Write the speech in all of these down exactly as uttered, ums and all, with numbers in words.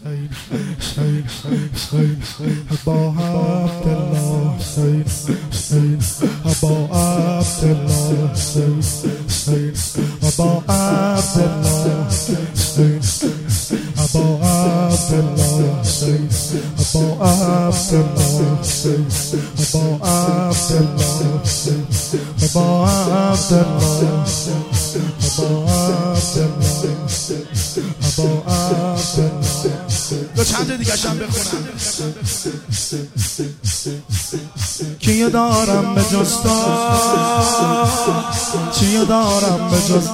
ابا عبدالله حسین حسین ابا عبدالله حسین حسین ابا عبدالله حسین ابا عبدالله حسین ابا عبدالله حسین ابا عبدالله حسین ابا عبدالله ابا عبدالله ابا عبدالله. دو چند دیگه شم بخونم. کیو دارم به جز تو، چیو دارم به جز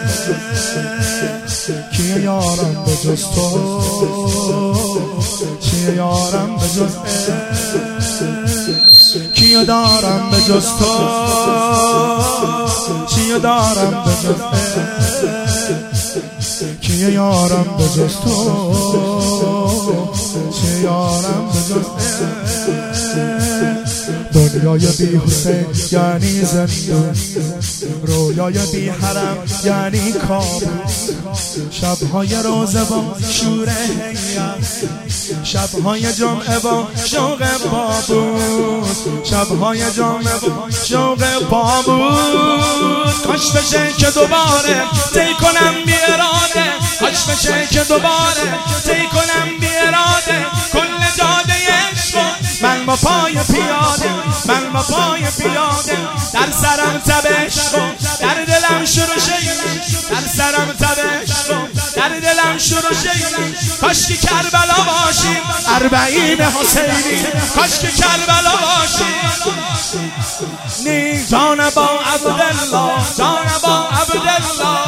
کیو یارم به جز تو، چیو یارم به جز کیو دارم به جز تو، چیو دارم به جز کیو یارم به جز تو، چیو یارم به جز دنیای بی حسین یعنی زندون، رویای بی حرم یعنی کابوس، شبهای روزه با شور هیئت، شبهای جمعه با شوق بابوس، شبهای جمعه با شوق بابوس. کاش بشه که دوباره طی کنم بی اراده، کاش بشه که دوباره طی کنم بی اراده کل جاده عشق من با پای پیاده، من با پای پیاده در سرم تب عشق، در دلم شروشه، در سرم تب عشق، در دلم شروشه. کاش که کربلا باشیم اربعین حسینی، کاش که کربلا باشیم. نی جان با عبدالله، جان با عبدالله.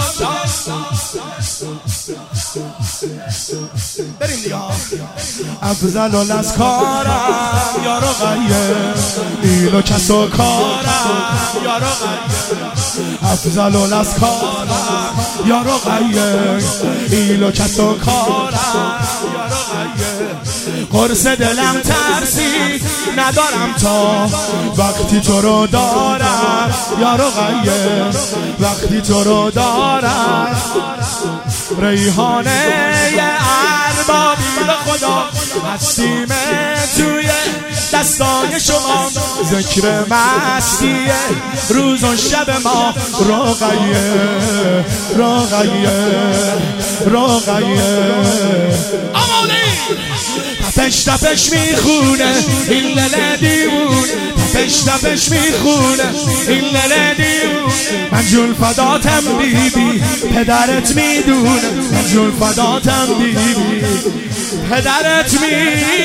بریم دیگه. افضل الاسکارم یا رقیه، ایلو کس و کارم یا رقیه. افضل الاسکارم یا رقیه، ایلو کس و کارم یا رقیه. قرص دلم ترسی ندارم تا وقتی تو رو دارم یا رقیه، وقتی تو رو دارم. ریحانه اربابی به خدا هستیم توی دستای شما، ذکر مستیه روز و شب ما. رقیه رقیه رقیه آماده تپش تپش میخونه این لله دیوونه، تپش تپش میخونه این لله دیوونه. من جون فداتم بیبی پدرت میدونه، من جون فداتم بیبی پدرت میدونه.